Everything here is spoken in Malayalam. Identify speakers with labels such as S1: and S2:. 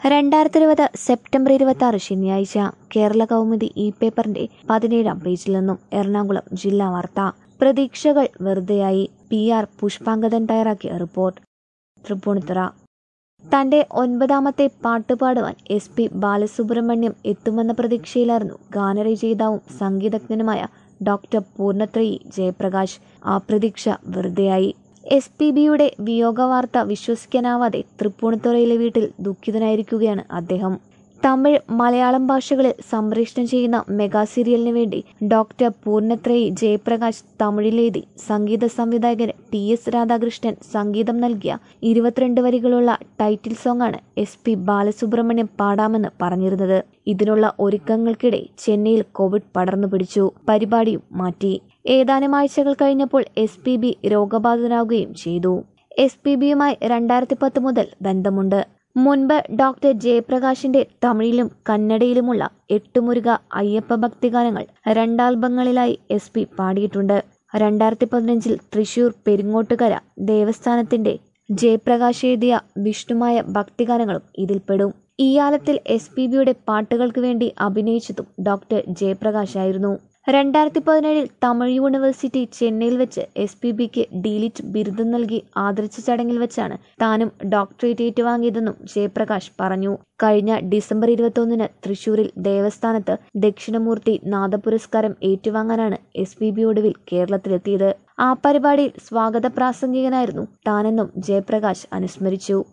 S1: 2020 സെപ്റ്റംബർ 26 ശനിയാഴ്ച കേരള കൗമുദി പേപ്പറിന്റെ 17-ാം പേജിൽ നിന്നും എറണാകുളം ജില്ലാ വാർത്ത. പ്രതീക്ഷകൾ വെറുതെയായി. PR പുഷ്പാങ്കദൻ തയ്യാറാക്കിയ റിപ്പോർട്ട്. തൃപ്പൂണിത്തുറ. തന്റെ 9ാമത്തെ പാട്ട് പാടുവാൻ SP ബാലസുബ്രഹ്മണ്യം എത്തുമെന്ന പ്രതീക്ഷയിലായിരുന്നു ഗാനരചയിതാവും സംഗീതജ്ഞനുമായ ഡോക്ടർ പൂർണ്ണത്രയി ജയപ്രകാശ്. ആ പ്രതീക്ഷ വെറുതെയായി. SPBയുടെ വിയോഗവാർത്ത വിശ്വസിക്കാനാവാതെ തൃപ്പൂണിത്തുറയിലെ വീട്ടിൽ ദുഃഖിതനായിരിക്കുകയാണ് അദ്ദേഹം. തമിഴ്, മലയാളം ഭാഷകളിൽ സംപ്രേഷണം ചെയ്യുന്ന മെഗാ സീരിയലിന് വേണ്ടി ഡോക്ടർ പൂർണ്ണത്രയി ജയപ്രകാശ് തമിഴിലെഴുതി സംഗീത സംവിധായകൻ TS രാധാകൃഷ്ണൻ സംഗീതം നൽകിയ 22 വരികളുള്ള ടൈറ്റിൽ സോങ്ങാണ് SP ബാലസുബ്രഹ്മണ്യം പാടാമെന്ന് പറഞ്ഞിരുന്നത്. ഇതിനുള്ള ഒരുക്കങ്ങൾക്കിടെ ചെന്നൈയിൽ കോവിഡ് പടർന്നു പിടിച്ചു. പരിപാടിയും മാറ്റി. ഏതാനും ആഴ്ചകൾ കഴിഞ്ഞപ്പോൾ SPB രോഗബാധിതനാവുകയും ചെയ്തു. SPBയുമായി 2010 മുതൽ ബന്ധമുണ്ട്. മുൻപ് ഡോക്ടർ ജയപ്രകാശിന്റെ തമിഴിലും കന്നഡയിലുമുള്ള 8 മുരുക അയ്യപ്പ ഭക്തിഗാനങ്ങൾ 2 ആൽബങ്ങളിലായി SP പാടിയിട്ടുണ്ട്. 2015 തൃശൂർ പെരിങ്ങോട്ടുകര ദേവസ്ഥാനത്തിന്റെ ജയപ്രകാശ് എഴുതിയ വിഷ്ണുമായ ഭക്തിഗാനങ്ങളും ഇതിൽപ്പെടും. ഈ ആലത്തിൽ SPBയുടെ പാട്ടുകൾക്ക് വേണ്ടി അഭിനയിച്ചതും ഡോക്ടർ ജയപ്രകാശ് ആയിരുന്നു. 2017 തമിഴ് യൂണിവേഴ്സിറ്റി ചെന്നൈയിൽ വെച്ച് SPBക്ക് ഡീലിറ്റ് ബിരുദം നൽകി ആദരിച്ച ചടങ്ങിൽ വെച്ചാണ് താനും ഡോക്ടറേറ്റ് ഏറ്റുവാങ്ങിയതെന്നും ജയപ്രകാശ് പറഞ്ഞു. കഴിഞ്ഞ ഡിസംബർ 21 തൃശൂരിൽ ദേവസ്ഥാനത്ത് ദക്ഷിണമൂർത്തി നാദപുരസ്കാരം ഏറ്റുവാങ്ങാനാണ് SPB ഒടുവിൽ കേരളത്തിലെത്തിയത്. ആ പരിപാടിയിൽ സ്വാഗത പ്രാസംഗികനായിരുന്നു താനെന്നും ജയപ്രകാശ് അനുസ്മരിച്ചു.